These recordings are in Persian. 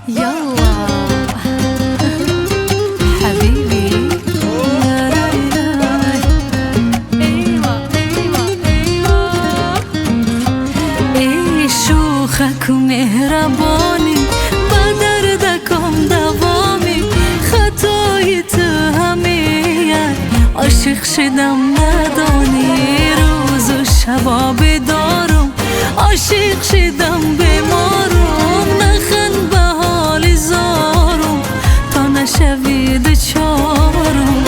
يلا حبيبي. ای شوخک و مهربانی، با دردکم دوامی، خطای تو همه عاشق شدم ندانی. روز و شبا بدارم عاشق شدم بمارم، نخند به حال زارم تا نشوی دچارم.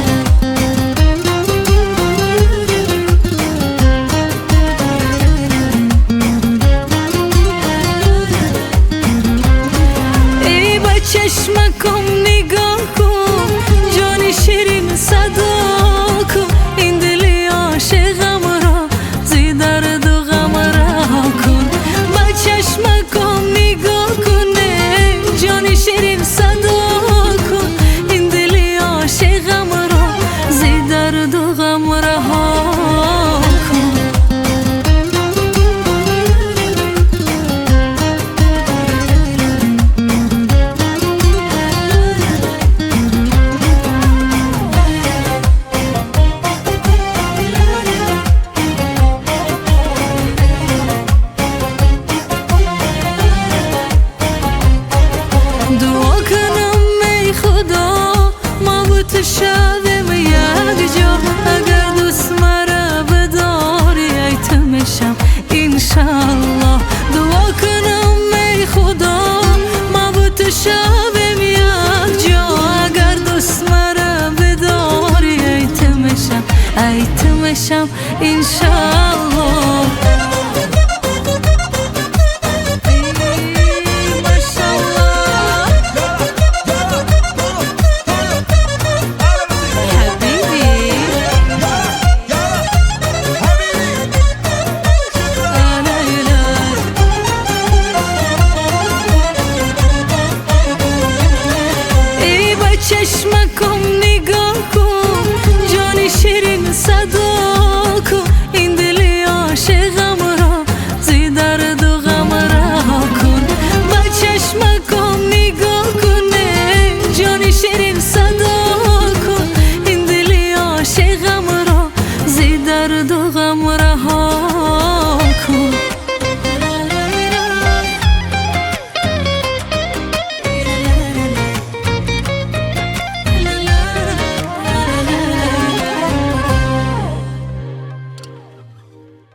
ای با چشمکم نگاه کن، جان شیرین صدا کن، این دل عاشقم را زی درد و غم رها کن. با چشمکم نگاه کن، جان شیرین صدا کن، این دل عاشقم را زی درد و غم رها کن. دعا کنم ای خدا ما با تو شویم یک جا، اگر دوست مرا بداری ایتمشم انشالله. دعا کنم ای خدا ما با تو شویم یک جا، اگر دوست مرا بداری ایتمشم انشالله.